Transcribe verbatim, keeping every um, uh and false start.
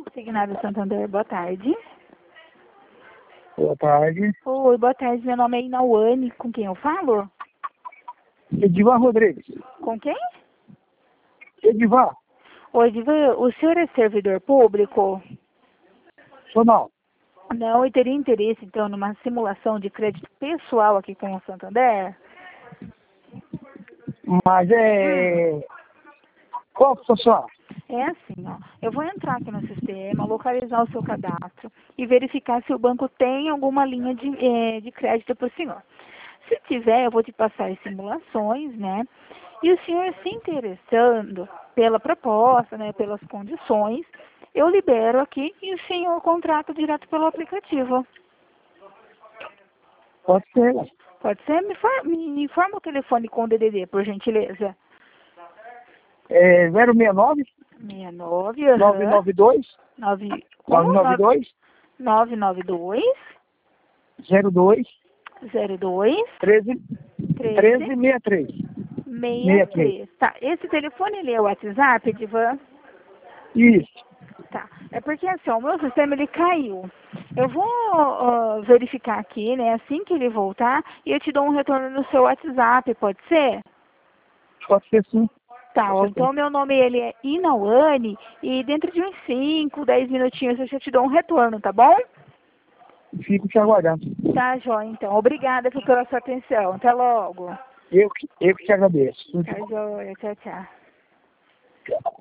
Signado Santander, boa tarde. Boa tarde. Oi, boa tarde. Meu nome é Inauane. Com quem eu falo? Edivar Rodrigues. Com quem? Edivar. Oi, Edivar, o senhor é servidor público? Sou não. Não, e teria interesse, então, numa simulação de crédito pessoal aqui com o Santander? Mas é... Qual que é a sua? É assim, ó. Eu vou entrar aqui no sistema, localizar o seu cadastro e verificar se o banco tem alguma linha de, eh, de crédito para o senhor. Se tiver, eu vou te passar as simulações, né? E o senhor se interessando pela proposta, né, pelas condições, eu libero aqui e o senhor contrata direto pelo aplicativo. Pode ser. Pode ser? Me, for, me informa o telefone com o D D D, por gentileza. É zero seis nove, sessenta e nove, nove nove dois, nove, nove nove dois, nove nove dois, zero dois, zero dois, treze, treze, treze, sessenta e três. sessenta e três. Tá, esse telefone ele é o WhatsApp, Edivan? Isso. Tá, é porque assim, ó, o meu sistema ele caiu. Eu vou uh, verificar aqui, né, assim que ele voltar, e eu te dou um retorno no seu WhatsApp, pode ser? Pode ser sim. Tá, ó, Pode ser então sim. meu nome ele é Inauane, e dentro de uns cinco, dez minutinhos eu já te dou um retorno, tá bom? Fico te aguardando. Tá, joia, então. Obrigada pela sua atenção. Até logo. Eu, que- eu que te agradeço. Tá, joia. Tchau, tchau. Tchau.